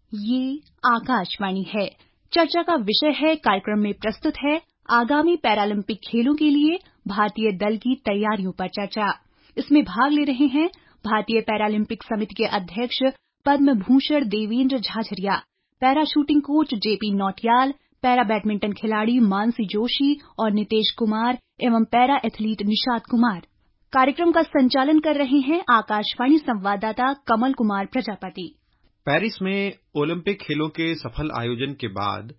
ये आकाशवाणी है। चर्चा का विषय है, कार्यक्रम में प्रस्तुत है आगामी पैरालंपिक खेलों के लिए भारतीय दल की तैयारियों पर चर्चा। इसमें भाग ले रहे हैं भारतीय पैरालंपिक समिति के अध्यक्ष Padma Bhushan Devendra Jhajharia, para shooting coach JP Nautiyal, para badminton खिलाड़ी मानसी जोशी और नितेश कुमार एवं पैरा एथलीट निषाद कुमार। कार्यक्रम का संचालन कर रहे हैं आकाशवाणी संवाददाता कमल कुमार प्रजापति। पेरिस में ओलंपिक खेलों के सफल आयोजन के बाद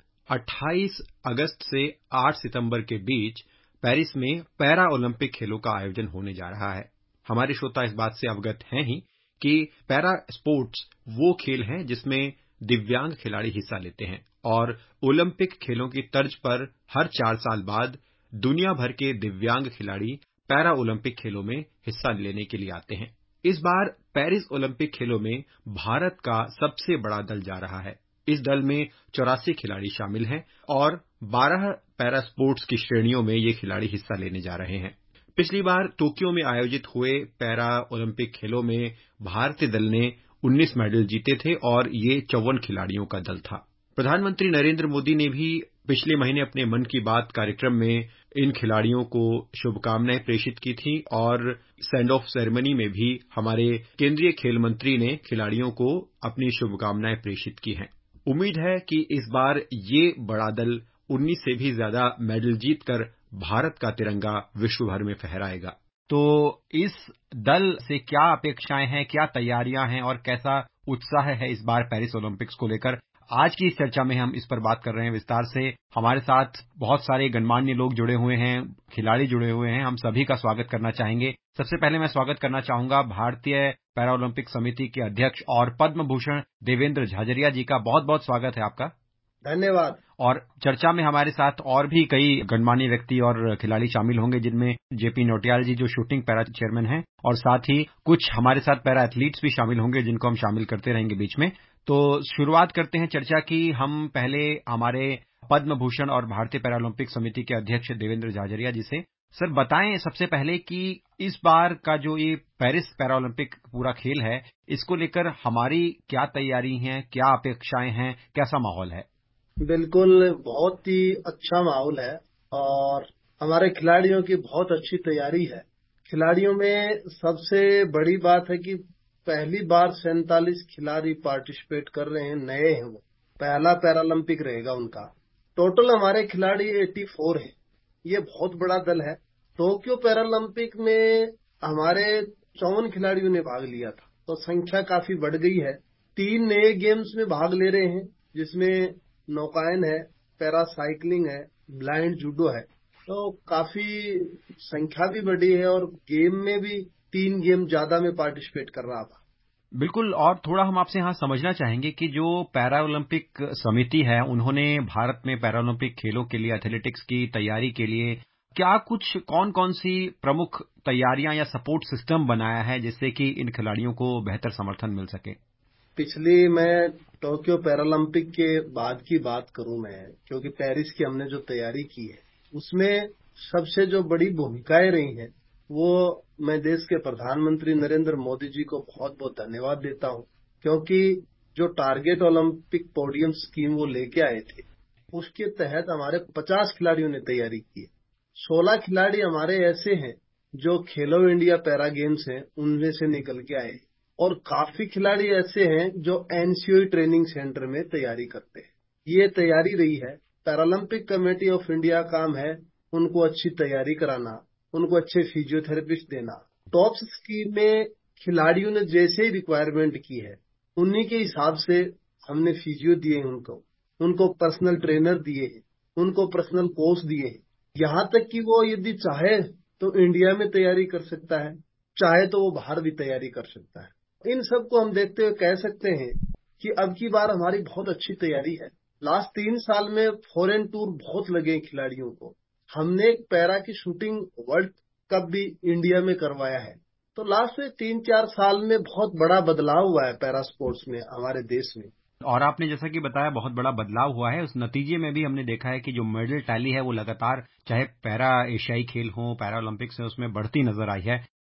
28 अगस्त से 8 सितंबर के बीच पेरिस में पैरा ओलंपिक खेलों का आयोजन होने जा रहा है। हमारे श्रोता इस बात से अवगत हैं ही कि पैरा स्पोर्ट्स वो खेल हैं जिसमें दिव्यांग खिलाड़ी हिस्सा लेते हैं और ओलंपिक खेलों की तर्ज पर हर 4 साल बाद दुनिया भर के दिव्यांग खिलाड़ी पैरा ओलंपिक खेलों में हिस्सा लेने के लिए आते हैं। इस बार पेरिस ओलंपिक खेलों में भारत का सबसे बड़ा दल जा रहा है। इस दल में 84 खिलाड़ी शामिल हैं और 12 पैरा स्पोर्ट्स की श्रेणियों में ये खिलाड़ी हिस्सा लेने जा रहे हैं। पिछली बार टोक्यो में आयोजित हुए पैरा ओलंपिक खेलों में भारतीय दल ने 19 मेडल जीते थे और ये 54 खिलाड़ियों का दल था। प्रधानमंत्री नरेंद्र मोदी ने भी पिछले महीने अपने मन की बात कार्यक्रम में इन खिलाड़ियों को शुभकामनाएं प्रेषित की थी और सेंड ऑफ सेरेमनी में भी हमारे केंद्रीय खेल मंत्री ने खिलाड़ियों को अपनी शुभकामनाएं प्रेषित की हैं। उम्मीद है कि इस बार ये बड़ा दल 19 से भी ज्यादा मेडल जीतकर भारत का तिरंगा विश्व भर में फहराएगा। तो इस दल से क्या अपेक्षाएं हैं, क्या तैयारियां हैं और कैसा उत्साह है इस बार पेरिस ओलंपिक्स को लेकर? आज की इस चर्चा में हम इस पर बात कर रहे हैं विस्तार से। हमारे साथ बहुत सारे गणमान्य लोग जुड़े हुए हैं, खिलाड़ी जुड़े हुए हैं। हम सभी का स्वागत करना चाहेंगे। सबसे पहले मैं स्वागत करना चाहूंगा भारतीय पैरा ओलंपिक समिति के अध्यक्ष और पद्म भूषण देवेंद्र झाझरिया जी का। बहुत बहुत स्वागत है आपका। धन्यवाद। और चर्चा में हमारे साथ और भी कई गणमान्य व्यक्ति और खिलाड़ी शामिल होंगे, जिनमें जेपी नौटियाल जी जो शूटिंग पैरा चेयरमैन हैं और साथ ही कुछ हमारे साथ पैरा एथलीट्स भी शामिल होंगे जिनको हम शामिल करते रहेंगे बीच में। तो शुरुआत करते हैं चर्चा की। हम पहले हमारे पद्म भूषण और भारतीय पैरा ओलंपिक समिति के अध्यक्ष देवेंद्र झाझरिया जी से। सर बताएं सबसे पहले कि इस बार का जो ये पेरिस पैरा ओलंपिक पूरा खेल है, इसको लेकर हमारी क्या तैयारी है, क्या अपेक्षाएं हैं, कैसा माहौल है? बिल्कुल, बहुत ही अच्छा माहौल है और हमारे खिलाड़ियों की बहुत अच्छी तैयारी है। खिलाड़ियों में सबसे बड़ी बात है कि पहली बार 47 खिलाड़ी पार्टिसिपेट कर रहे हैं, नए हैं। वो पहला पैरालंपिक रहेगा उनका। टोटल हमारे खिलाड़ी 84 हैं। ये बहुत बड़ा दल है। टोक्यो पैरालंपिक में हमारे 54 खिलाड़ियों ने भाग लिया था, तो संख्या काफी बढ़ गई है। 3 नए गेम्स में भाग ले रहे हैं, जिसमें नौकायन है, पैरा साइकिलिंग है, ब्लाइंड जूडो है। तो काफी संख्या भी बढ़ी है और गेम में भी 3 गेम ज्यादा में पार्टिसिपेट कर रहा था। बिल्कुल। और थोड़ा हम आपसे यहाँ समझना चाहेंगे कि जो पैरा ओलंपिक समिति है, उन्होंने भारत में पैरा ओलंपिक खेलों के लिए एथलेटिक्स की तैयारी के लिए क्या कुछ कौन-कौन सी प्रमुख तैयारियां या सपोर्ट सिस्टम बनाया है जिससे कि इन खिलाड़ियों को बेहतर समर्थन मिल सके? पिछली मैं टोक्यो पैरालंपिक के बाद की बात करूं मैं, क्योंकि पेरिस की हमने जो तैयारी की है उसमें सबसे जो बड़ी भूमिकाएं रही हैं, वो मैं देश के प्रधानमंत्री नरेंद्र मोदी जी को बहुत बहुत धन्यवाद देता हूं, क्योंकि जो टारगेट ओलंपिक पोडियम स्कीम वो लेके आए थे, उसके तहत हमारे 50 खिलाड़ियों ने तैयारी की है। 16 खिलाड़ी हमारे ऐसे हैं जो खेलो इंडिया पैरा गेम्स हैं उनमें से निकल के आए और काफी खिलाड़ी ऐसे हैं जो एनसीओई ट्रेनिंग सेंटर में तैयारी करते हैं। ये तैयारी रही है। पैरालंपिक कमेटी ऑफ इंडिया काम है उनको अच्छी तैयारी कराना, उनको अच्छे फिजियोथेरेपिस्ट देना। टॉप स्कीम में खिलाड़ियों ने जैसे ही रिक्वायरमेंट की है, उन्हीं के हिसाब से हमने फिजियो दिए हैं उनको पर्सनल ट्रेनर दिए हैं, उनको पर्सनल कोच दिए हैं। यहाँ तक कि वो यदि चाहे तो इंडिया में तैयारी कर सकता है, चाहे तो वो बाहर भी तैयारी कर सकता है। इन सब को हम देखते हुए कह सकते हैं कि अब की बार हमारी बहुत अच्छी तैयारी है। लास्ट 3 साल में फॉरेन टूर बहुत लगे खिलाड़ियों को। हमने पैरा की शूटिंग वर्ल्ड कप भी इंडिया में करवाया है। तो लास्ट में 3-4 साल में बहुत बड़ा बदलाव हुआ है पैरा स्पोर्ट्स में हमारे देश में। और आपने जैसा कि बताया बहुत बड़ा बदलाव हुआ है। उस नतीजे में भी हमने देखा है कि जो मेडल टैली है वो लगातार, चाहे पैरा एशियाई खेल हो, पैरा ओलंपिक्स है, उसमें बढ़ती नजर आई है।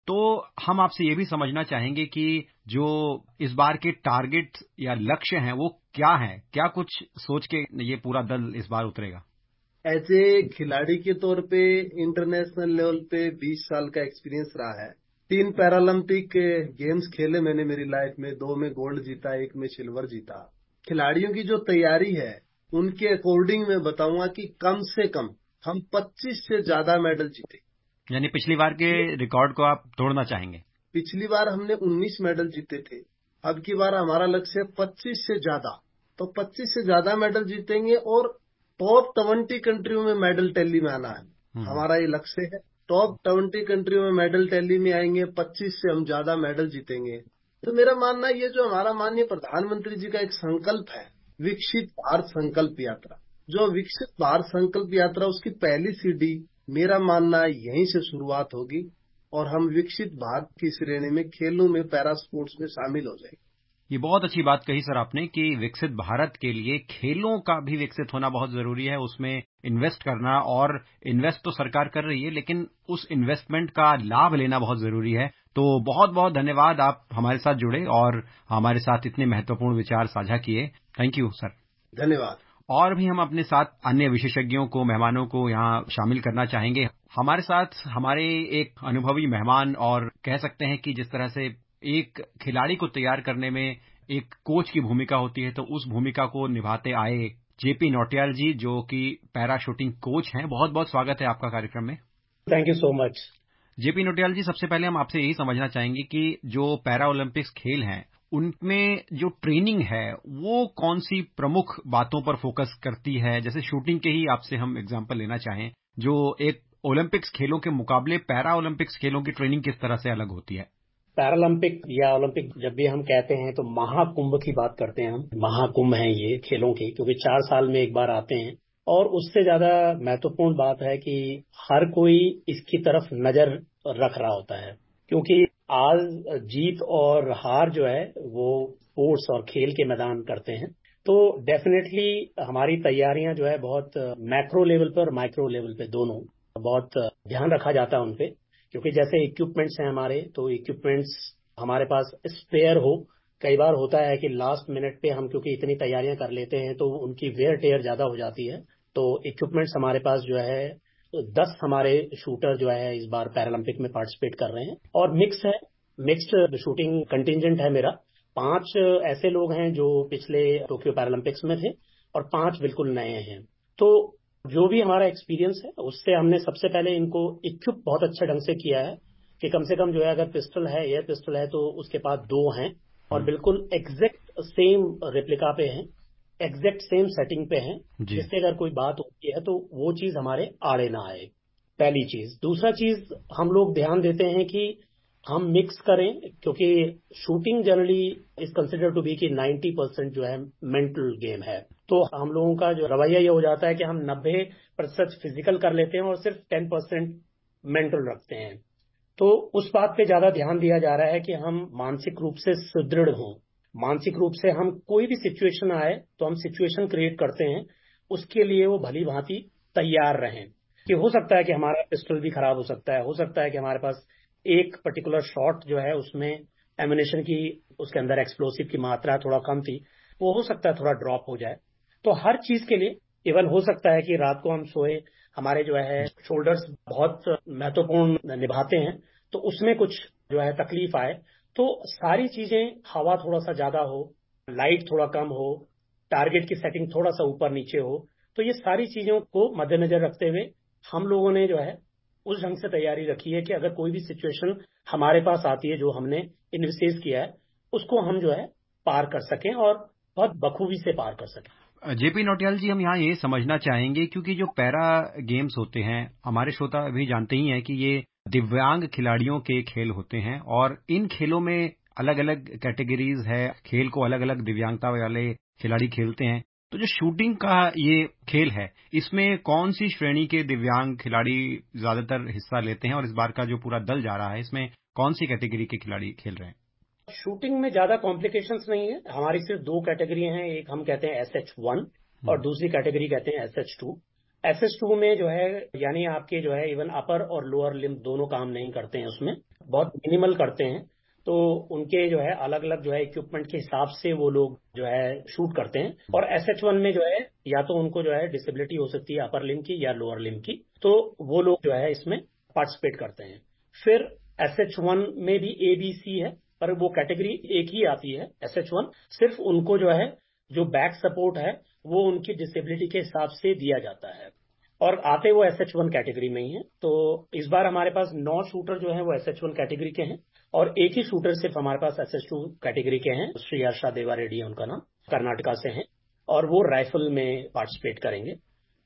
तो हम आपसे ये भी समझना चाहेंगे कि जो इस बार के टारगेट या लक्ष्य हैं वो क्या हैं? क्या कुछ सोच के ये पूरा दल इस बार उतरेगा? एज ए खिलाड़ी के तौर पे इंटरनेशनल लेवल पे 20 साल का एक्सपीरियंस रहा है। 3 पैरालंपिक गेम्स खेले मैंने मेरी लाइफ में, 2 में गोल्ड जीता, 1 में सिल्वर जीता। खिलाड़ियों की जो तैयारी है उनके अकॉर्डिंग मैं बताऊंगा कि कम से कम हम 25 से ज्यादा मेडल जीते। यानी पिछली बार के रिकॉर्ड को आप तोड़ना चाहेंगे? पिछली बार हमने 19 मेडल जीते थे, अब की बार हमारा लक्ष्य है 25 से ज्यादा। तो 25 से ज्यादा मेडल जीतेंगे और टॉप 20 कंट्रियों में मेडल टैली में आना है, हमारा ये लक्ष्य है। टॉप 20 कंट्रियों में मेडल टैली में आएंगे, 25 से हम ज्यादा मेडल जीतेंगे। तो मेरा मानना ये जो हमारा माननीय प्रधानमंत्री जी का एक संकल्प है, विकसित भारत संकल्प यात्रा, जो विकसित भारत संकल्प यात्रा उसकी पहली सीढ़ी मेरा मानना है यहीं से शुरुआत होगी और हम विकसित भारत की श्रेणी में खेलों में पैरा स्पोर्ट्स में शामिल हो जाएंगे। ये बहुत अच्छी बात कही सर आपने कि विकसित भारत के लिए खेलों का भी विकसित होना बहुत जरूरी है, उसमें इन्वेस्ट करना, और इन्वेस्ट तो सरकार कर रही है लेकिन उस इन्वेस्टमेंट का लाभ लेना बहुत जरूरी है। तो बहुत बहुत धन्यवाद, आप हमारे साथ जुड़े और हमारे साथ इतने महत्वपूर्ण विचार साझा किए। Thank you sir. धन्यवाद। और भी हम अपने साथ अन्य विशेषज्ञों को, मेहमानों को यहाँ शामिल करना चाहेंगे। हमारे साथ हमारे एक अनुभवी मेहमान, और कह सकते हैं कि जिस तरह से एक खिलाड़ी को तैयार करने में एक कोच की भूमिका होती है, तो उस भूमिका को निभाते आए जेपी नौटियाल जी, जो कि पैरा शूटिंग कोच हैं। बहुत बहुत स्वागत है आपका कार्यक्रम में। Thank you so much. JP Nautiyal ji, सबसे पहले हम आपसे यही समझना चाहेंगे कि जो पैरा ओलंपिक्स खेल हैं उनमें जो ट्रेनिंग है वो कौन सी प्रमुख बातों पर फोकस करती है? जैसे शूटिंग के ही आपसे हम एग्जांपल लेना चाहें, जो एक ओलंपिक्स खेलों के मुकाबले पैरा ओलंपिक्स खेलों की ट्रेनिंग किस तरह से अलग होती है? पैरालंपिक या ओलंपिक जब भी हम कहते हैं तो महाकुंभ की बात करते हैं हम। महाकुंभ है ये खेलों की, क्योंकि 4 साल में एक बार आते हैं। और उससे ज्यादा महत्वपूर्ण बात है कि हर कोई इसकी तरफ नजर रख रहा होता है, क्योंकि आज जीत और हार जो है वो स्पोर्ट्स और खेल के मैदान करते हैं। तो डेफिनेटली हमारी तैयारियां जो है बहुत मैक्रो लेवल पर और माइक्रो लेवल पे दोनों बहुत ध्यान रखा जाता है उन पे। क्योंकि जैसे इक्विपमेंट्स हैं हमारे, तो इक्विपमेंट्स हमारे पास स्पेयर हो। कई बार होता है कि लास्ट मिनट पे हम क्योंकि इतनी तैयारियां कर लेते हैं तो उनकी वेयर टेयर ज्यादा हो जाती है। तो इक्विपमेंट्स हमारे पास जो है 10 हमारे शूटर जो है इस बार पैरालंपिक में पार्टिसिपेट कर रहे हैं। और मिक्स्ड शूटिंग कंटिजेंट है मेरा। 5 ऐसे लोग हैं जो पिछले टोक्यो पैरालंपिक्स में थे और 5 बिल्कुल नए हैं। तो जो भी हमारा एक्सपीरियंस है उससे हमने सबसे पहले इनको इक्विप बहुत अच्छे ढंग से किया है कि कम से कम जो है अगर पिस्टल है, एयर पिस्टल है, तो उसके पास 2 हैं और बिल्कुल एग्जैक्ट सेम रेप्लिका पे हैं, एग्जैक्ट सेम सेटिंग पे हैं, जिससे अगर कोई बात होती है तो वो चीज हमारे आड़े ना आए। पहली चीज। दूसरा चीज, हम लोग ध्यान देते हैं कि हम मिक्स करें, क्योंकि shooting generally is consider to be कि 90% जो है मेंटल गेम है। तो हम लोगों का जो रवैया ये हो जाता है कि हम 90% फिजिकल कर लेते हैं और सिर्फ 10% मेंटल रखते हैं। तो उस बात पे ज्यादा ध्यान दिया जा रहा है कि हम मानसिक रूप से सुदृढ़ हों। मानसिक रूप से हम कोई भी सिचुएशन आए तो हम सिचुएशन क्रिएट करते हैं, उसके लिए वो भली भांति तैयार रहें। कि हो सकता है कि हमारा पिस्टल भी खराब हो सकता है, हो सकता है कि हमारे पास एक पर्टिकुलर शॉट जो है उसमें एमिनेशन की, उसके अंदर एक्सप्लोसिव की मात्रा थोड़ा कम थी, वो हो सकता है थोड़ा ड्रॉप हो जाए। तो हर चीज के लिए, इवन हो सकता है कि रात को हम सोए, हमारे जो है शोल्डर्स बहुत महत्वपूर्ण निभाते हैं, तो उसमें कुछ जो है तकलीफ आए। तो सारी चीजें, हवा थोड़ा सा ज्यादा हो, लाइट थोड़ा कम हो, टारगेट की सेटिंग थोड़ा सा ऊपर नीचे हो, तो ये सारी चीजों को मद्देनजर रखते हुए हम लोगों ने जो है उस ढंग से तैयारी रखी है कि अगर कोई भी सिचुएशन हमारे पास आती है जो हमने इन्विसेज किया है, उसको हम जो है पार कर सकें और बहुत बखूबी से पार कर सकें। जेपी नौटियाल जी, हम यहाँ ये समझना चाहेंगे, क्योंकि जो पैरा गेम्स होते हैं, हमारे श्रोता भी जानते ही हैं कि ये दिव्यांग खिलाड़ियों के खेल होते हैं, और इन खेलों में अलग अलग कैटेगरीज है, खेल को अलग अलग दिव्यांगता वाले खिलाड़ी खेलते हैं। तो जो शूटिंग का ये खेल है, इसमें कौन सी श्रेणी के दिव्यांग खिलाड़ी ज्यादातर हिस्सा लेते हैं, और इस बार का जो पूरा दल जा रहा है इसमें कौन सी कैटेगरी के खिलाड़ी खेल रहे हैं? शूटिंग में ज्यादा कॉम्प्लिकेशंस नहीं है। हमारी सिर्फ 2 कैटेगरी हैं, एक हम कहते हैं SH1 और दूसरी कैटेगरी कहते हैं SH2। SS2 में जो है यानी आपके जो है इवन अपर और लोअर लिम्ब दोनों काम नहीं करते हैं, उसमें बहुत मिनिमल करते हैं। तो उनके जो है अलग अलग जो है इक्विपमेंट के हिसाब से वो लोग जो है शूट करते हैं। और SH1 में जो है या तो उनको जो है डिसेबिलिटी हो सकती है अपर लिम्ब की या लोअर लिम्ब की, तो वो लोग जो है इसमें पार्टिसिपेट करते हैं। फिर SH1 में भी ABC है, पर वो कैटेगरी एक ही आती है SH1। सिर्फ उनको जो है जो बैक सपोर्ट है वो उनकी डिसेबिलिटी के हिसाब से दिया जाता है, और आते वो SH1 कैटेगरी में ही है। तो इस बार हमारे पास 9 शूटर जो हैं वो SH1 कैटेगरी के हैं, और एक ही शूटर सिर्फ हमारे पास SH2 कैटेगरी के हैं। श्री हर्षा देवा रेड्डी है उनका नाम, कर्नाटका से हैं, और वो राइफल में पार्टिसिपेट करेंगे।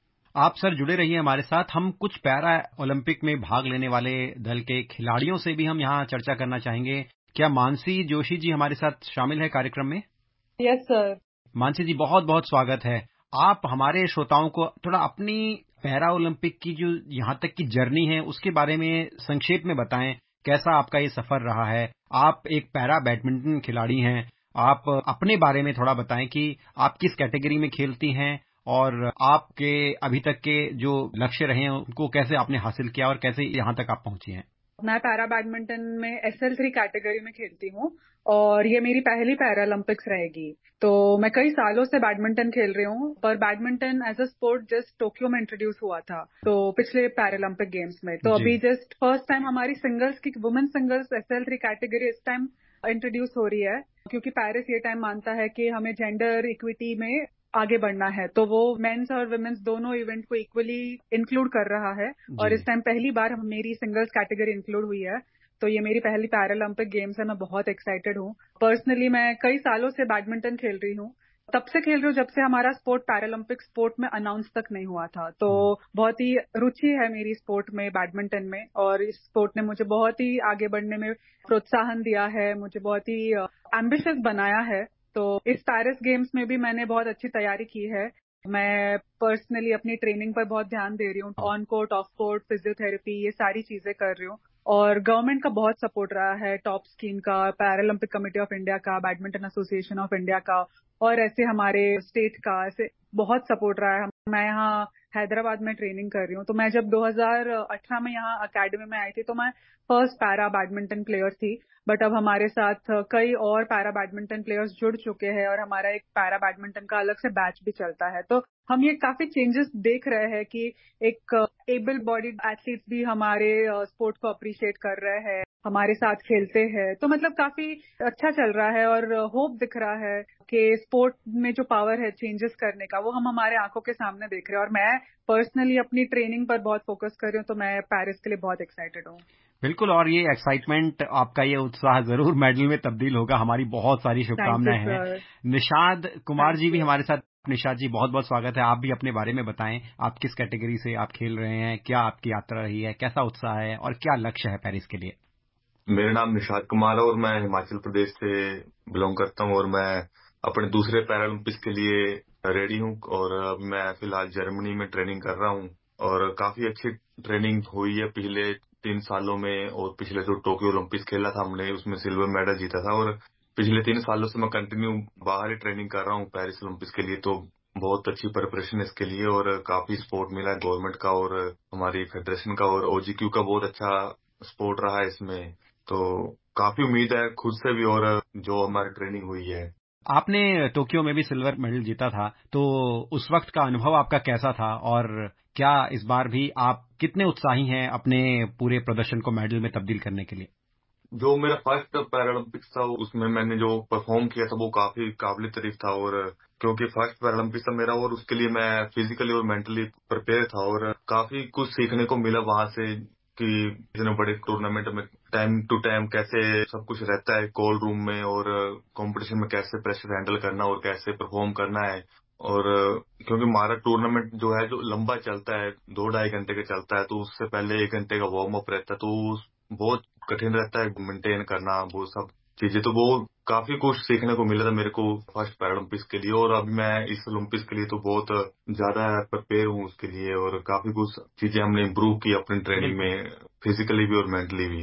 आप सर जुड़े रहिए हमारे साथ। हम कुछ पैरा ओलंपिक में भाग लेने वाले दल के खिलाड़ियों से भी हम यहाँ चर्चा करना चाहेंगे। क्या मानसी जोशी जी हमारे साथ शामिल है कार्यक्रम में? Yes sir. मानसी जी, बहुत बहुत स्वागत है। आप हमारे श्रोताओं को थोड़ा अपनी पैरा ओलंपिक की जो यहाँ तक की जर्नी है उसके बारे में संक्षेप में बताएं। कैसा आपका ये सफर रहा है? आप एक पैरा बैडमिंटन खिलाड़ी हैं। आप अपने बारे में थोड़ा बताएं कि आप किस कैटेगरी में खेलती हैं और आपके अभी तक के जो लक्ष्य रहे हैं उनको कैसे आपने हासिल किया और कैसे यहाँ तक आप पहुंची हैं। मैं पैरा बैडमिंटन में SL3 कैटेगरी में खेलती हूँ, और ये मेरी पहली पैरालंपिक्स रहेगी। तो मैं कई सालों से बैडमिंटन खेल रही हूँ, पर badminton as a sport just Tokyo में इंट्रोड्यूस हुआ था, तो पिछले पैरालंपिक गेम्स में। तो अभी जस्ट फर्स्ट टाइम हमारी सिंगल्स की वुमेन सिंगल्स SL3 कैटेगरी इस टाइम इंट्रोड्यूस हो रही है, क्योंकि पेरिस ये टाइम मानता है कि हमें जेंडर इक्विटी में आगे बढ़ना है। तो वो मेंस और वुमेन्स दोनों इवेंट को इक्वली इंक्लूड कर रहा है, और इस टाइम पहली बार मेरी सिंगल्स कैटेगरी इंक्लूड हुई है। तो ये मेरी पहली पैरालंपिक गेम्स है। मैं बहुत एक्साइटेड हूँ। पर्सनली मैं कई सालों से बैडमिंटन खेल रही हूँ, तब से खेल रही हूँ जब से हमारा स्पोर्ट पैरालंपिक स्पोर्ट में अनाउंस तक नहीं हुआ था। तो बहुत ही रुचि है मेरी स्पोर्ट में, बैडमिंटन में, और इस स्पोर्ट ने मुझे बहुत ही आगे बढ़ने में प्रोत्साहन दिया है, मुझे बहुत ही एम्बिशियस बनाया है। तो इस पेरिस गेम्स में भी मैंने बहुत अच्छी तैयारी की है। मैं पर्सनली अपनी ट्रेनिंग पर बहुत ध्यान दे रही हूँ। On court, off court, physiotherapy, ये सारी चीजें कर रही हूँ। और गवर्नमेंट का बहुत सपोर्ट रहा है, टॉप स्कीम का, पैरालंपिक कमेटी ऑफ इंडिया का, बैडमिंटन एसोसिएशन ऑफ इंडिया का, और ऐसे हमारे स्टेट का, ऐसे बहुत सपोर्ट रहा है। मैं यहाँ हैदराबाद में ट्रेनिंग कर रही हूँ। तो मैं जब 2018 में यहाँ अकेडमी में आई थी, तो मैं फर्स्ट पैरा बैडमिंटन प्लेयर थी। बट अब हमारे साथ कई और पैरा बैडमिंटन प्लेयर्स जुड़ चुके हैं, और हमारा एक पैरा बैडमिंटन का अलग से बैच भी चलता है। तो हम ये काफी चेंजेस देख रहे हैं कि एक एबल बॉडीड एथलीट्स भी हमारे स्पोर्ट को अप्रिशिएट कर रहे हैं, हमारे साथ खेलते हैं। तो मतलब काफी अच्छा चल रहा है, और होप दिख रहा है कि स्पोर्ट में जो पावर है चेंजेस करने का, वो हम हमारे आंखों के सामने देख रहे हैं। और मैं पर्सनली अपनी ट्रेनिंग पर बहुत फोकस कर रही हूँ, तो मैं पेरिस के लिए बहुत एक्साइटेड हूँ। बिल्कुल, और ये एक्साइटमेंट, आपका ये उत्साह जरूर मेडल में तब्दील होगा। हमारी बहुत सारी शुभकामनाएं हैं। निषाद कुमार जी भी हमारे साथ। निषाद जी, बहुत बहुत स्वागत है। आप भी अपने बारे में बताएं, आप किस कैटेगरी से आप खेल रहे हैं, क्या आपकी यात्रा रही है, कैसा उत्साह है और क्या लक्ष्य है पेरिस के लिए? मेरा नाम निषाद कुमार है और मैं हिमाचल प्रदेश से बिलोंग करता हूँ, और मैं अपने दूसरे पैरालंपिक्स के लिए रेडी हूँ। और अब मैं फिलहाल जर्मनी में ट्रेनिंग कर रहा हूँ, और काफी अच्छी ट्रेनिंग हुई है पिछले 3 सालों में। और पिछले जो टोक्यो ओलंपिक्स खेला था हमने, उसमें सिल्वर मेडल जीता था, और पिछले 3 सालों से मैं कंटिन्यू बाहर ही ट्रेनिंग कर रहा हूँ पेरिस ओलंपिक्स के लिए। तो बहुत अच्छी प्रिपरेशन है इसके लिए, और काफी सपोर्ट मिला है गवर्नमेंट का और हमारी फेडरेशन का, और OGQ का बहुत अच्छा सपोर्ट रहा है इसमें। तो काफी उम्मीद है खुद से भी, और जो हमारी ट्रेनिंग हुई है। आपने टोक्यो में भी सिल्वर मेडल जीता था, तो उस वक्त का अनुभव आपका कैसा था, और क्या इस बार भी आप कितने उत्साही हैं अपने पूरे प्रदर्शन को मेडल में तब्दील करने के लिए? जो मेरा फर्स्ट पैरालंपिक्स था उसमें मैंने जो परफॉर्म किया था वो काफी काबिल तारीफ था, और क्योंकि फर्स्ट पैरालंपिक्स था मेरा, और उसके लिए मैं फिजिकली और मेंटली प्रिपेयर था, और काफी कुछ सीखने को मिला वहां से कि इतने बड़े टूर्नामेंट में टाइम टू टाइम कैसे सब कुछ रहता है कोल्ड रूम में, और कंपटीशन में कैसे प्रेशर हैंडल करना और कैसे परफॉर्म करना है। और क्योंकि हमारा टूर्नामेंट जो है जो लंबा चलता है, 2-2.5 घंटे का चलता है, तो उससे पहले 1 घंटे का वार्म अप रहता है, तो बहुत कठिन रहता है मेंटेन करना वो सब चीजें। तो वो काफी कुछ सीखने को मिला था मेरे को फर्स्ट पैरालंपिक्स के लिए, और अभी मैं इस ओलंपिक्स के लिए तो बहुत ज्यादा प्रिपेयर हूँ उसके लिए, और काफी कुछ चीजें हमने इम्प्रूव की अपनी ट्रेनिंग में, फिजिकली भी और मेंटली भी।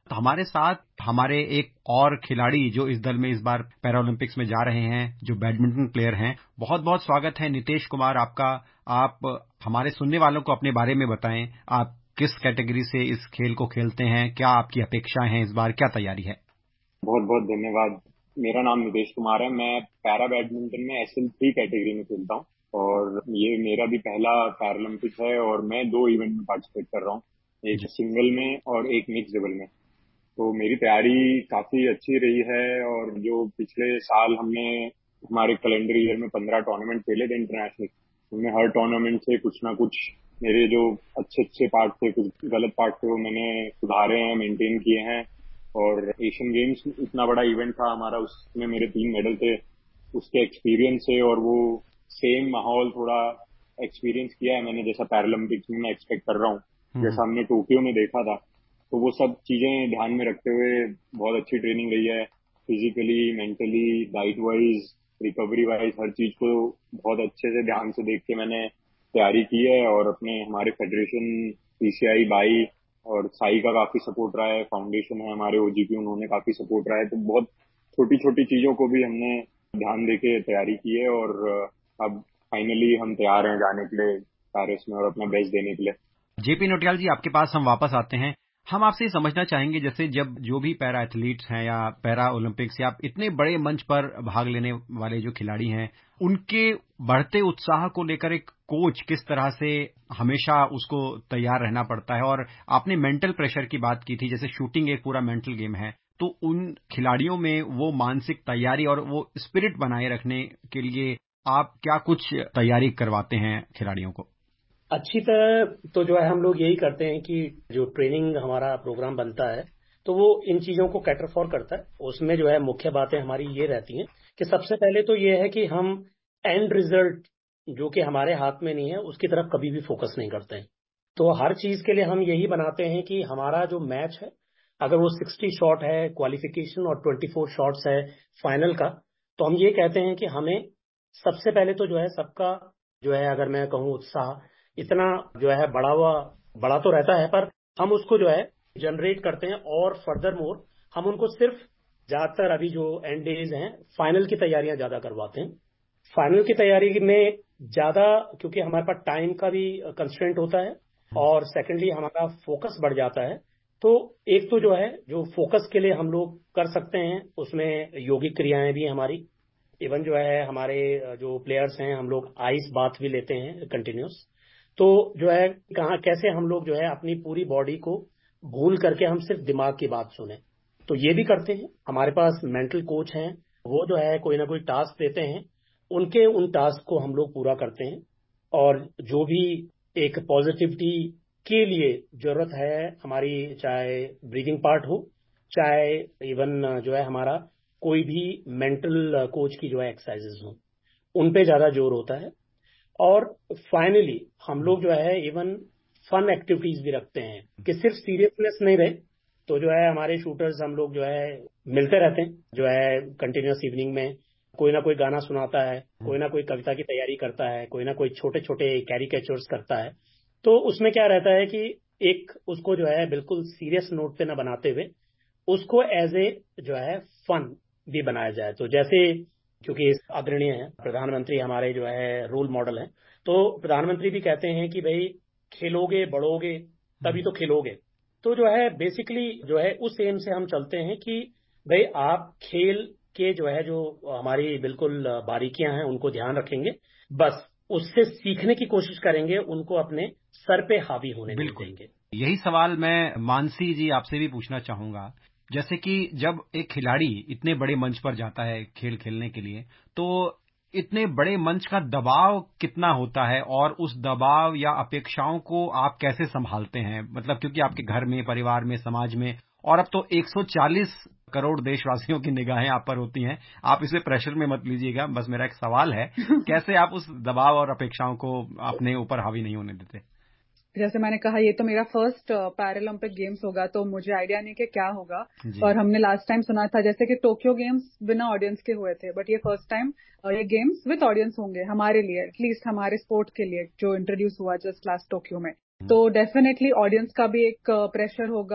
तो हमारे साथ हमारे एक और खिलाड़ी जो इस दल में इस बार पैरालंपिक्स में जा रहे हैं, जो बैडमिंटन प्लेयर हैं, बहुत-बहुत स्वागत है नितेश कुमार आपका। आप हमारे सुनने वालों को अपने बारे में बताएं, आप किस कैटेगरी से इस खेल को खेलते हैं, क्या आपकी अपेक्षाएं हैं इस बार, क्या तैयारी है? बहुत बहुत धन्यवाद। मेरा नाम नितेश कुमार है। मैं पैरा बैडमिंटन में SL3 कैटेगरी में खेलता हूँ और ये मेरा भी पहला पैरालंपिक है और मैं 2 इवेंट में पार्टिसिपेट कर रहा हूँ, एक सिंगल में और एक मिक्स डबल में। तो मेरी तैयारी काफी अच्छी रही है और जो पिछले साल हमने हमारे कैलेंडर ईयर में 15 टूर्नामेंट खेले थे इंटरनेशनल, उनमें हर टूर्नामेंट से कुछ ना कुछ मेरे जो अच्छे पार्ट थे, कुछ गलत पार्ट थे, वो मैंने सुधारे हैं, मेंटेन किए हैं। और एशियन गेम्स इतना बड़ा इवेंट था हमारा, उसमें मेरे 3 मेडल थे। उसके एक्सपीरियंस से और वो सेम माहौल थोड़ा एक्सपीरियंस किया है मैंने, जैसा पैरालंपिक्स में मैं एक्सपेक्ट कर रहा हूँ, जैसा हमने टोक्यो में देखा था। तो वो सब चीजें ध्यान में रखते हुए बहुत अच्छी ट्रेनिंग रही है, physically, mentally, diet wise, recovery wise, हर चीज को बहुत अच्छे से ध्यान से देख के मैंने तैयारी की है। और अपने हमारे फेडरेशन PCI बाई और साई का काफी सपोर्ट रहा है, फाउंडेशन है हमारे OGP, उन्होंने काफी सपोर्ट रहा है। तो बहुत छोटी छोटी चीजों को भी हमने ध्यान देके तैयारी की है और अब फाइनली हम तैयार हैं जाने के लिए पेरिस में और अपना बेस्ट देने के लिए। जेपी नौटियाल जी, आपके पास हम वापस आते हैं। हम आपसे समझना चाहेंगे, जैसे जब जो भी पैरा एथलीट्स हैं या पैरा ओलंपिक्स या इतने बड़े मंच पर भाग लेने वाले जो खिलाड़ी हैं, उनके बढ़ते उत्साह को लेकर एक कोच किस तरह से हमेशा उसको तैयार रहना पड़ता है। और आपने मेंटल प्रेशर की बात की थी, जैसे शूटिंग एक पूरा मेंटल गेम है, तो उन खिलाड़ियों में वो मानसिक तैयारी और वो स्पिरिट बनाए रखने के लिए आप क्या कुछ तैयारी करवाते हैं खिलाड़ियों को? अच्छी तरह तो जो है हम लोग यही करते हैं कि जो ट्रेनिंग हमारा प्रोग्राम बनता है तो वो इन चीजों को कैटर फॉर करता है। उसमें जो है मुख्य बातें हमारी ये रहती हैं कि सबसे पहले तो ये है कि हम एंड रिजल्ट जो कि हमारे हाथ में नहीं है उसकी तरफ कभी भी फोकस नहीं करते हैं। तो हर चीज के लिए हम यही बनाते हैं कि हमारा जो मैच है, अगर वो 60 शॉट है क्वालिफिकेशन और 24 शॉट्स है फाइनल का, तो हम ये कहते हैं कि हमें सबसे पहले तो जो है सबका जो है, अगर मैं कहूँ उत्साह इतना जो है बड़ा तो रहता है, पर हम उसको जो है जनरेट करते हैं और फर्दर मोर हम उनको सिर्फ ज्यादातर अभी जो एंड डेज हैं फाइनल की तैयारियां ज्यादा करवाते हैं। फाइनल की तैयारी में ज्यादा, क्योंकि हमारे पास टाइम का भी कंस्ट्रेंट होता है और सेकेंडली हमारा फोकस बढ़ जाता है। तो एक तो जो है जो फोकस के लिए हम लोग कर सकते हैं उसमें योगिक क्रियाएं भी हमारी, इवन जो है हमारे जो प्लेयर्स हैं हम लोग आइस बाथ भी लेते हैं कंटिन्यूस। तो जो है कहाँ कैसे हम लोग जो है अपनी पूरी बॉडी को भूल करके हम सिर्फ दिमाग की बात सुने, तो ये भी करते हैं। हमारे पास मेंटल कोच हैं, वो जो है कोई ना कोई टास्क देते हैं, उनके उन टास्क को हम लोग पूरा करते हैं। और जो भी एक पॉजिटिविटी के लिए जरूरत है हमारी, चाहे ब्रीदिंग पार्ट हो, चाहे इवन जो है हमारा कोई भी मेंटल कोच की जो है एक्सरसाइजेज हो, उन पे ज्यादा जोर होता है। और फाइनली हम लोग जो है इवन फन एक्टिविटीज भी रखते हैं कि सिर्फ सीरियसनेस नहीं रहे। तो जो है हमारे शूटर्स हम लोग जो है मिलते रहते हैं, जो है कंटिन्यूस इवनिंग में कोई ना कोई गाना सुनाता है, कोई ना कोई कविता की तैयारी करता है, कोई ना कोई छोटे छोटे कैरिकेचर्स करता है। तो उसमें क्या रहता है कि एक उसको जो है बिल्कुल सीरियस नोट पे ना बनाते हुए उसको एज ए जो है फन भी बनाया जाए। तो जैसे क्योंकि आदरणीय है प्रधानमंत्री हमारे जो है रोल मॉडल हैं, तो प्रधानमंत्री भी कहते हैं कि भाई खेलोगे बढ़ोगे तभी तो खिलोगे। तो जो है बेसिकली जो है उस एम से हम चलते हैं कि भाई आप खेल के जो है जो हमारी बिल्कुल बारीकियां हैं उनको ध्यान रखेंगे, बस उससे सीखने की कोशिश करेंगे, उनको अपने सर पे हावी होने नहीं देंगे। यही सवाल मैं मानसी जी आपसे भी पूछना चाहूंगा। जैसे कि जब एक खिलाड़ी इतने बड़े मंच पर जाता है खेल खेलने के लिए, तो इतने बड़े मंच का दबाव कितना होता है और उस दबाव या अपेक्षाओं को आप कैसे संभालते हैं? मतलब क्योंकि आपके घर में, परिवार में, समाज में और अब तो 140 करोड़ देशवासियों की निगाहें आप पर होती हैं। आप इसे प्रेशर में मत लीजिएगा, बस मेरा एक सवाल है, कैसे आप उस दबाव और अपेक्षाओं को अपने ऊपर हावी नहीं होने देते? जैसे मैंने कहा ये तो मेरा फर्स्ट पैरालंपिक गेम्स होगा, तो मुझे आइडिया नहीं कि क्या होगा। और हमने लास्ट टाइम सुना था जैसे कि टोक्यो गेम्स बिना ऑडियंस के हुए थे, बट ये फर्स्ट टाइम ये गेम्स विद ऑडियंस होंगे हमारे लिए, एटलीस्ट हमारे स्पोर्ट के लिए जो इंट्रोड्यूस हुआ जस्ट लास्ट टोक्यो में। तो डेफिनेटली ऑडियंस का भी एक प्रेशर होगा,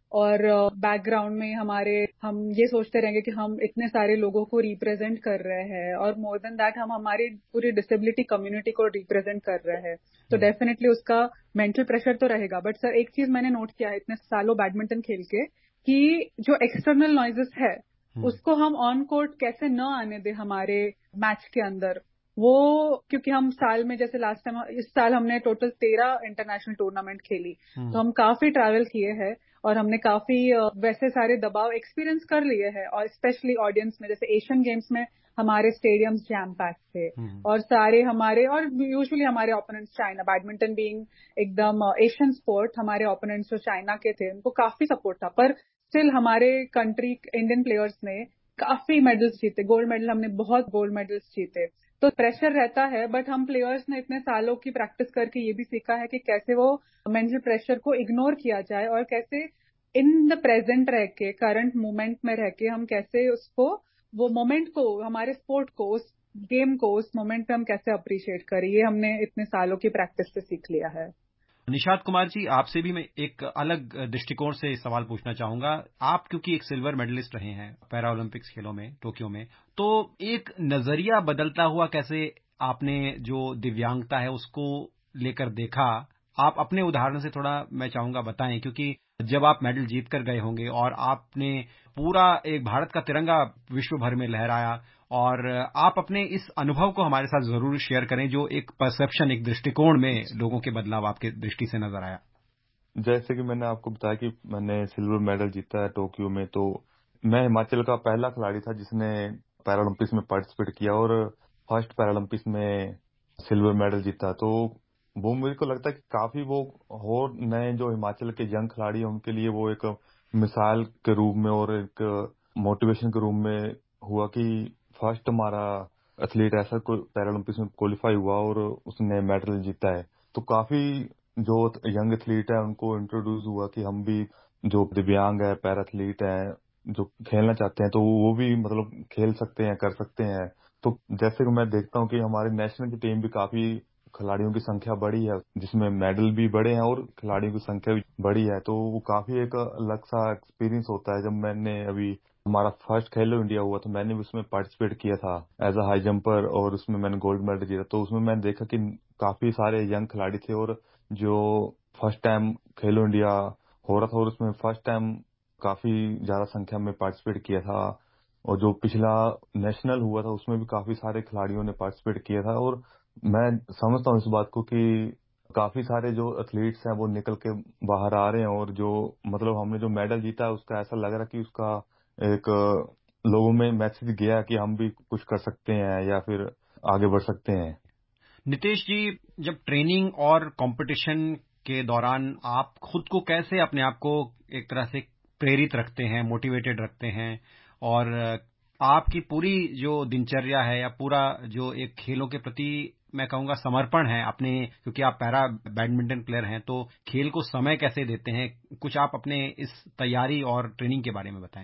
और बैकग्राउंड में हम ये सोचते रहेंगे कि हम इतने सारे लोगों को रिप्रेजेंट कर रहे हैं और मोर देन दैट हम हमारी पूरी डिसेबिलिटी कम्युनिटी को रिप्रेजेंट कर रहे हैं। तो डेफिनेटली उसका मेंटल प्रेशर तो रहेगा। बट सर एक चीज मैंने नोट किया है इतने सालों बैडमिंटन खेल के कि जो एक्सटर्नल नॉइजेस है उसको हम ऑन कोर्ट कैसे न आने दे हमारे मैच के अंदर। वो क्योंकि हम साल में जैसे लास्ट टाइम इस साल हमने टोटल 13 इंटरनेशनल टूर्नामेंट खेली, तो हम काफी ट्रैवल किए हैं और हमने काफी वैसे सारे दबाव एक्सपीरियंस कर लिए हैं। और स्पेशली ऑडियंस में जैसे एशियन गेम्स में हमारे स्टेडियम्स जैम पैक थे और सारे हमारे और यूजुअली हमारे ओपोनेंट्स चाइना, बैडमिंटन बीइंग एकदम एशियन स्पोर्ट, हमारे ओपोनेंट्स जो चाइना के थे उनको काफी सपोर्ट था। पर स्टिल हमारे कंट्री इंडियन प्लेयर्स ने काफी मेडल्स जीते, गोल्ड मेडल, हमने बहुत गोल्ड मेडल्स जीते। तो प्रेशर रहता है, बट हम प्लेयर्स ने इतने सालों की प्रैक्टिस करके ये भी सीखा है कि कैसे वो मेंटल प्रेशर को इग्नोर किया जाए और कैसे इन द प्रेजेंट रह के, करंट मोमेंट में रह के हम कैसे उसको, वो मोमेंट को, हमारे स्पोर्ट को, उस गेम को, उस मोमेंट पे हम कैसे अप्रिशिएट करें। ये हमने इतने सालों की प्रैक्टिस से सीख लिया है। निशात कुमार जी, आपसे भी मैं एक अलग दृष्टिकोण से सवाल पूछना चाहूंगा। आप क्योंकि एक सिल्वर मेडलिस्ट रहे हैं पैरा ओलंपिक्स खेलों में टोक्यो में, तो एक नजरिया बदलता हुआ कैसे आपने जो दिव्यांगता है उसको लेकर देखा? आप अपने उदाहरण से थोड़ा मैं चाहूंगा बताएं, क्योंकि जब आप मेडल जीत कर गए होंगे और आपने पूरा एक भारत का तिरंगा विश्व भर में लहराया, और आप अपने इस अनुभव को हमारे साथ जरूर शेयर करें जो एक परसेप्शन, एक दृष्टिकोण में लोगों के बदलाव आपके दृष्टि से नजर आया। जैसे कि मैंने आपको बताया कि मैंने सिल्वर मेडल जीता है टोक्यो में, तो मैं हिमाचल का पहला खिलाड़ी था जिसने पैरालंपिक्स में पार्टिसिपेट किया और फर्स्ट पैरालंपिक्स में सिल्वर मेडल जीता। तो वो मेरे को लगता है कि काफी वो और नए जो हिमाचल के यंग खिलाड़ी हैं उनके लिए वो एक मिसाल के रूप में और एक मोटिवेशन के रूप में हुआ कि फर्स्ट हमारा एथलीट ऐसा कोई पैरालंपिक्स में क्वालिफाई हुआ और उसने मेडल जीता है। तो काफी जो यंग एथलीट है उनको इंट्रोड्यूस हुआ कि हम भी जो दिव्यांग है पैरा एथलीट है जो खेलना चाहते हैं तो वो भी मतलब खेल सकते हैं, कर सकते हैं। तो जैसे कि मैं देखता हूँ कि हमारी नेशनल की टीम भी काफी खिलाड़ियों की संख्या बढ़ी है जिसमें मेडल भी बढ़े हैं और खिलाड़ियों की संख्या भी बढ़ी है। तो वो काफी एक अलग सा एक्सपीरियंस होता है। जब मैंने अभी हमारा फर्स्ट खेलो इंडिया हुआ तो मैंने भी उसमें पार्टिसिपेट किया था एज अ हाई जंपर और उसमें मैंने गोल्ड मेडल जीता। तो उसमें मैंने देखा कि काफी सारे यंग खिलाड़ी थे और जो फर्स्ट टाइम खेलो इंडिया हो रहा था और उसमें फर्स्ट टाइम काफी ज्यादा संख्या में पार्टिसिपेट किया था। और जो पिछला नेशनल हुआ था उसमें भी काफी सारे खिलाड़ियों ने पार्टिसिपेट किया था। और मैं समझता हूँ इस बात को कि काफी सारे जो एथलीट्स हैं वो निकल के बाहर आ रहे हैं और जो मतलब हमने जो मेडल जीता है उसका ऐसा लग रहा कि उसका एक लोगों में मैसेज गया कि हम भी कुछ कर सकते हैं या फिर आगे बढ़ सकते हैं। नितेश जी, जब ट्रेनिंग और कंपटीशन के दौरान आप खुद को कैसे अपने आप को एक तरह से प्रेरित रखते हैं, मोटिवेटेड रखते हैं, और आपकी पूरी जो दिनचर्या है या पूरा जो एक खेलों के प्रति मैं कहूंगा समर्पण है अपने, क्योंकि आप पैरा बैडमिंटन प्लेयर हैं, तो खेल को समय कैसे देते हैं? कुछ आप अपने इस तैयारी और ट्रेनिंग के बारे में बताएं।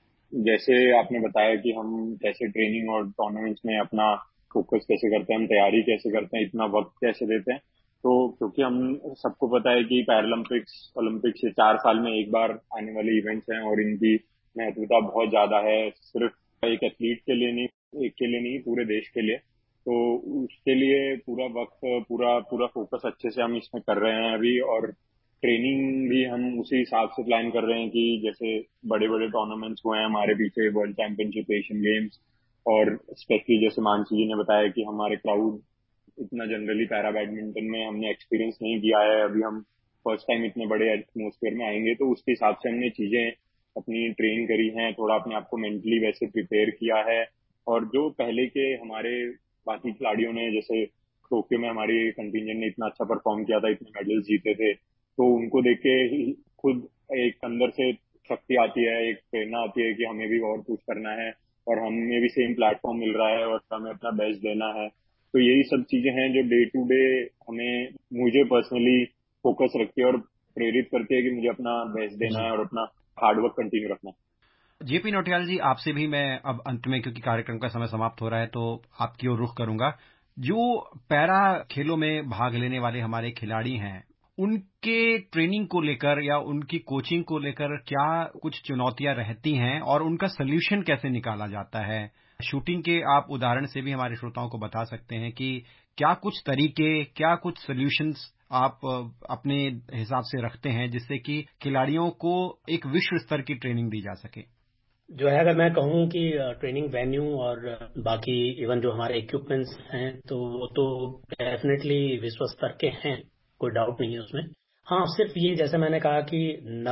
जैसे आपने बताया कि हम कैसे ट्रेनिंग और टूर्नामेंट्स में अपना फोकस कैसे करते हैं, हम तैयारी कैसे करते हैं, इतना वक्त कैसे देते हैं। तो क्योंकि हम सबको पता है कि पैरालंपिक्स ओलंपिक्स ये 4 साल में एक बार आने वाले इवेंट्स हैं और इनकी महत्वता बहुत ज्यादा है, सिर्फ एक एथलीट के लिए नहीं, एक के लिए नहीं, पूरे देश के लिए। तो उसके लिए पूरा वक्त, पूरा पूरा फोकस अच्छे से हम इसमें कर रहे हैं अभी। और ट्रेनिंग भी हम उसी हिसाब से प्लान कर रहे हैं कि जैसे बड़े बड़े टूर्नामेंट्स हुए हैं हमारे पीछे, वर्ल्ड चैंपियनशिप, एशियन गेम्स, और स्पेशली जैसे मानसी जी ने बताया कि हमारे क्राउड इतना जनरली पैरा बैडमिंटन में हमने एक्सपीरियंस नहीं किया है, अभी हम फर्स्ट टाइम इतने बड़े एटमोस्फेयर में आएंगे। तो उसके हिसाब से हमने चीजें अपनी ट्रेन करी हैं, थोड़ा अपने आप को मेंटली वैसे प्रिपेयर किया है। और जो पहले के हमारे बाकी खिलाड़ियों ने, जैसे टोक्यो में हमारी कंटिंजेंट ने इतना अच्छा परफॉर्म किया था, इतने मेडल्स जीते थे, तो उनको देख के ही खुद एक अंदर से शक्ति आती है, एक प्रेरणा आती है कि हमें भी और कुछ करना है और हमें भी सेम प्लेटफॉर्म मिल रहा है और हमें अपना बेस्ट देना है। तो यही सब चीजें हैं जो डे टू डे हमें, मुझे पर्सनली फोकस रखती है और प्रेरित करती है कि मुझे अपना बेस्ट देना है और अपना हार्डवर्क कंटिन्यू रखना है। जेपी नौटियाल जी, आपसे भी मैं अब अंत में, क्योंकि कार्यक्रम का समय समाप्त हो रहा है, तो आपकी ओर रुख करूंगा। जो पैरा खेलों में भाग लेने वाले हमारे खिलाड़ी हैं उनके ट्रेनिंग को लेकर या उनकी कोचिंग को लेकर क्या कुछ चुनौतियां रहती हैं और उनका सॉल्यूशन कैसे निकाला जाता है? शूटिंग के आप उदाहरण से भी हमारे श्रोताओं को बता सकते हैं कि क्या कुछ तरीके, क्या कुछ सॉल्यूशंस आप अपने हिसाब से रखते हैं जिससे कि खिलाड़ियों को एक विश्व स्तर की ट्रेनिंग दी जा सके? जो है, अगर मैं कहूँ कि ट्रेनिंग वेन्यू और बाकी इवन जो हमारे इक्विपमेंट्स हैं तो वो तो डेफिनेटली विश्व स्तर के हैं, कोई डाउट नहीं है उसमें। हाँ, सिर्फ ये जैसे मैंने कहा कि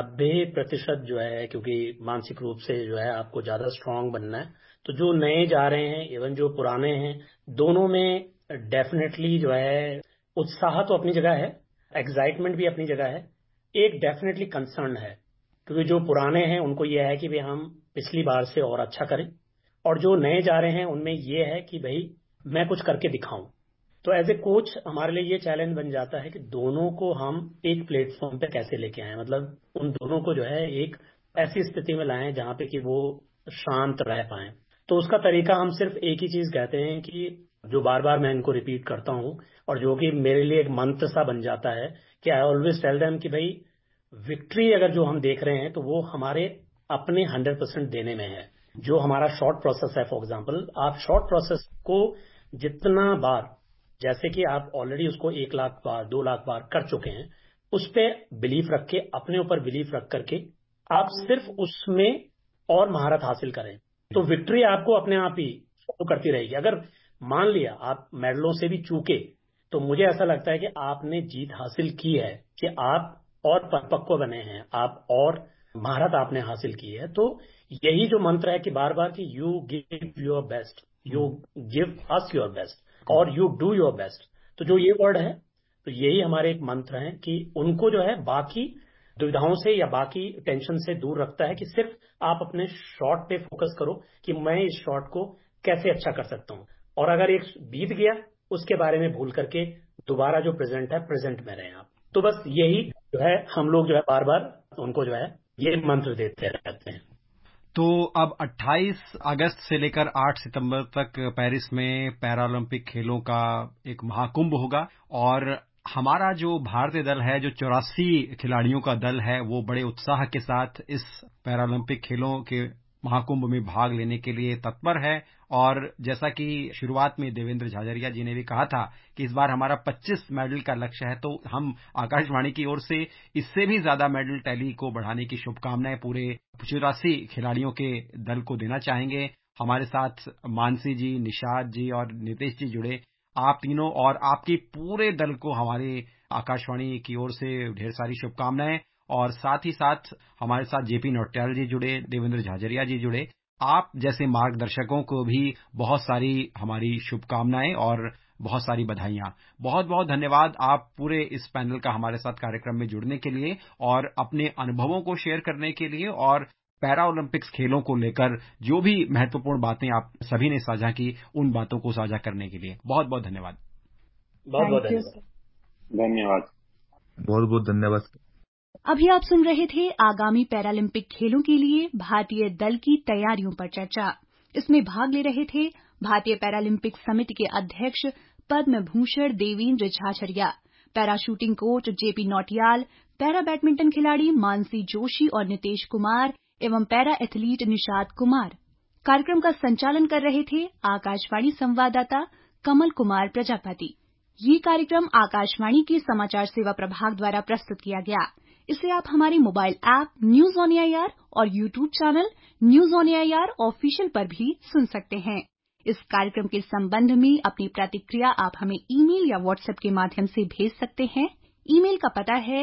90% जो है, क्योंकि मानसिक रूप से जो है आपको ज्यादा स्ट्रांग बनना है, तो जो नए जा रहे हैं इवन जो पुराने हैं, दोनों में डेफिनेटली जो है उत्साह तो अपनी जगह है, एक्साइटमेंट भी अपनी जगह है, एक डेफिनेटली कंसर्न है, क्योंकि जो पुराने हैं उनको ये है कि भाई हम पिछली बार से और अच्छा करें, और जो नए जा रहे हैं उनमें ये है कि भाई मैं कुछ करके दिखाऊं। तो एज ए कोच हमारे लिए ये चैलेंज बन जाता है कि दोनों को हम एक प्लेटफॉर्म पे कैसे लेके आएं, मतलब उन दोनों को जो है एक ऐसी स्थिति में लाएं जहां पे कि वो शांत रह पाएं। तो उसका तरीका हम सिर्फ एक ही चीज कहते हैं कि जो बार बार मैं इनको रिपीट करता हूं और जो कि मेरे लिए एक मंत्र सा बन जाता है कि आई ऑलवेज टेल देम कि भाई विक्ट्री अगर जो हम देख रहे हैं तो वो हमारे अपने 100% देने में है। जो हमारा शॉर्ट प्रोसेस है, फॉर एग्जांपल, आप शॉर्ट प्रोसेस को जितना बार, जैसे कि आप ऑलरेडी उसको 1 लाख बार 2 लाख बार कर चुके हैं, उस पे बिलीफ रख के, अपने ऊपर बिलीफ रख करके आप सिर्फ उसमें और महारत हासिल करें, तो विक्ट्री आपको अपने आप ही करती रहेगी। अगर मान लिया आप मेडलों से भी चूके, तो मुझे ऐसा लगता है कि आपने जीत हासिल की है, कि आप और परिपक्व बने हैं, आप और महारत आपने हासिल की है। तो यही जो मंत्र है कि बार बार कि you give your best, you give us your best और यू डू योर बेस्ट, तो जो ये वर्ड है, तो यही हमारे एक मंत्र है कि उनको जो है बाकी दुविधाओं से या बाकी टेंशन से दूर रखता है कि सिर्फ आप अपने शॉट पे फोकस करो कि मैं इस शॉट को कैसे अच्छा कर सकता हूं, और अगर एक बीत गया उसके बारे में भूल करके दोबारा जो प्रेजेंट है प्रेजेंट में रहें आप। तो बस यही जो है हम लोग जो है बार बार उनको जो है ये मंत्र देते रहते हैं। तो अब 28 अगस्त से लेकर 8 सितंबर तक पेरिस में पैरालंपिक खेलों का एक महाकुंभ होगा और हमारा जो भारतीय दल है, जो 84 खिलाड़ियों का दल है, वो बड़े उत्साह के साथ इस पैरालंपिक खेलों के महाकुंभ में भाग लेने के लिए तत्पर है। और जैसा कि शुरुआत में देवेंद्र झाझरिया जी ने भी कहा था कि इस बार हमारा 25 मेडल का लक्ष्य है, तो हम आकाशवाणी की ओर से इससे भी ज्यादा मेडल टैली को बढ़ाने की शुभकामनाएं पूरे 84 खिलाड़ियों के दल को देना चाहेंगे। हमारे साथ मानसी जी, निषाद जी और नितेश जी जुड़े। आप तीनों और आपके पूरे दल को हमारे आकाशवाणी की ओर से ढेर सारी शुभकामनाएं। और साथ ही साथ हमारे साथ जेपी नौटियाल जी जुड़े, देवेंद्र झाझरिया जी जुड़े। आप जैसे मार्गदर्शकों को भी बहुत सारी हमारी शुभकामनाएं और बहुत सारी बधाइयां। बहुत बहुत धन्यवाद आप पूरे इस पैनल का हमारे साथ कार्यक्रम में जुड़ने के लिए और अपने अनुभवों को शेयर करने के लिए और पैरा ओलंपिक्स खेलों को लेकर जो भी महत्वपूर्ण बातें आप सभी ने साझा की, उन बातों को साझा करने के लिए बहुत बहुत धन्यवाद। बहुत बहुत धन्यवाद। धन्यवाद। बहुत बहुत धन्यवाद। अभी आप सुन रहे थे आगामी पैरालंपिक खेलों के लिए भारतीय दल की तैयारियों पर चर्चा। इसमें भाग ले रहे थे भारतीय पैरालंपिक समिति के अध्यक्ष Padma Bhushan Devendra Jhajharia, para shooting coach JP Nautiyal, para badminton खिलाड़ी मानसी जोशी और नितेश कुमार एवं पैरा एथलीट निषाद कुमार। कार्यक्रम का संचालन कर रहे थे आकाशवाणी संवाददाता कमल कुमार प्रजापति। ये कार्यक्रम आकाशवाणी के समाचार सेवा प्रभाग द्वारा प्रस्तुत किया गया। इसे आप हमारे mobile app news on AIR और YouTube channel news on AIR official पर भी सुन सकते हैं। इस कार्यक्रम के संबंध में अपनी प्रतिक्रिया आप हमें ईमेल या व्हाट्सएप के माध्यम से भेज सकते हैं। ईमेल का पता है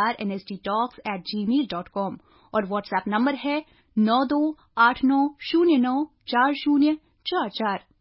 airnsttalks@gmail.com और व्हाट्सएप नंबर है 9289094044।